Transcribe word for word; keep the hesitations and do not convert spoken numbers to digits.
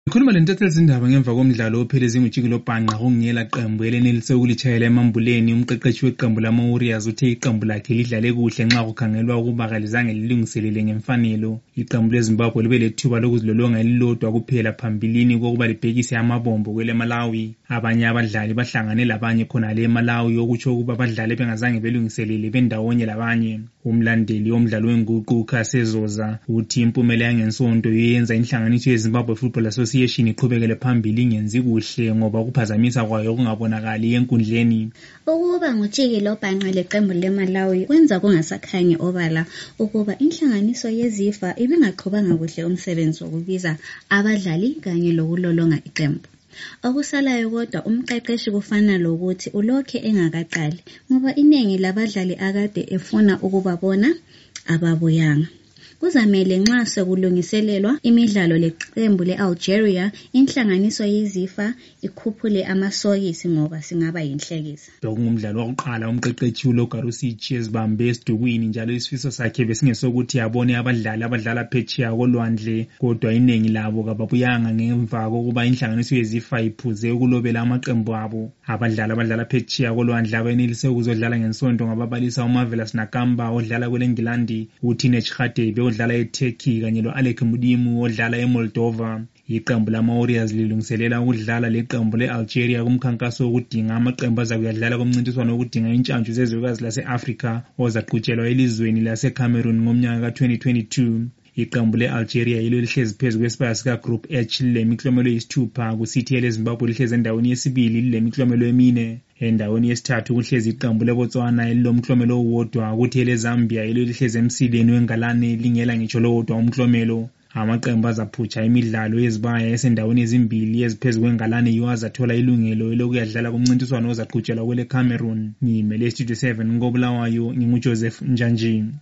Ikhuluma lentetho ezindaba ngemva komdlalo opheleze ngujikelo bhanqa kungela qembu elenelise ukulitshayela emambuleni. Umqeqeshi weqembu lama-Warriors uthe iqembu lakhe lidlale kuhle nxa kukhangelwa ukuba kalizange lilungiselele ngemfanelo. Iqembu leZimbabwe libe lethuba lokuzilolonga elilodwa kuphela phambilini kokuba libhekise amabombo kwele Malawi. Abanye abadlali bahlangane labanye khonale eMalawi okutsho ukuba abadlali bengazange belungiselele bendawonye labanye. Umlandeli womdlalo wenguqu uKhasezoza uthi impumela yangensonto yenza inhlanganiso yeZimbabwe Football Association iqhubekele phambili ingenzi kuhle ngoba kuphazamisa kwayo okungabonakali enkundleni. Ukuba ngujikelo bhanqa leqembu leMalawi kwenza kungasakhanyi obala ukuba inhlanganiso yeZifa ibingaqhubanga kuhle umsebenzi wokubiza abadlali kanye lokulolonga iqembu. Okusalayo kodwa umqeqeshi kufana lokuthi ulokhe engakaqali ngoba iningi labadlali akade efuna ukubabona ababuyanga. Kuzamele nxa sekulungiselelwa imidlalo leqembu le-Algeria, inhlanganiso yeZifa ikhuphule amasokisi ngoba singaba yinhlekisa. Ngumdlalo wokuqala umqeqeshi uLogarusich ezibambe esidukwini njalo isifiso sakhe besingesokuthi abone abadlali abadlala phetsheya kolwandle, kodwa iningi labo kababuyanga ngemva kokuba inhlanganiso yeZifa iphuze ukulobela amaqembu abo. Abadlali abadlala phetsheya kolwandle abenelise ukuzodlala ngensonto ngababalisa uMarvelous Nakamba odlala kweleNgilandi, uTinech Khadebe odlala eTurkey kanye lo-Alec Mudimu odlala eMoldova. Iqembu lama-Warriors lilungiselela ukudlala leqembu le-Algeria kumkhankaso wokudinga amaqembu azakuyadlala kumncintiswano wokudinga intshantshu zezwekazi lase-Afrika ozaqhutshelwa elizweni lase-Cameroon ngomnyaka ka-twenty twenty-two. Iqembu le-Algeria yilo lihlezi phezu kwesibaya sika-Group H lilemiklomelo eyisithupha, kusithi eleZimbabwe lihlezi endaweni yesibili lilemiklomelo emine. Endaweni yesithathu kuhlezi iqembu leBotswana elilomklomelo owodwa, kuthi eleZambia yilo lihlezi emsileni wengalane lingela ngitsho lowodwa umklomelo. Amaqembu azaphutsha imidlalo yezibaya esendaweni ezimbili eziphezu kwengalane yiwo azathola ilungelo lokuyadlala kumncintiswano ozaqhutshelwa kwele Cameroon. Ngimele Studio seven koBulawayo, nginguJoseph Njanji.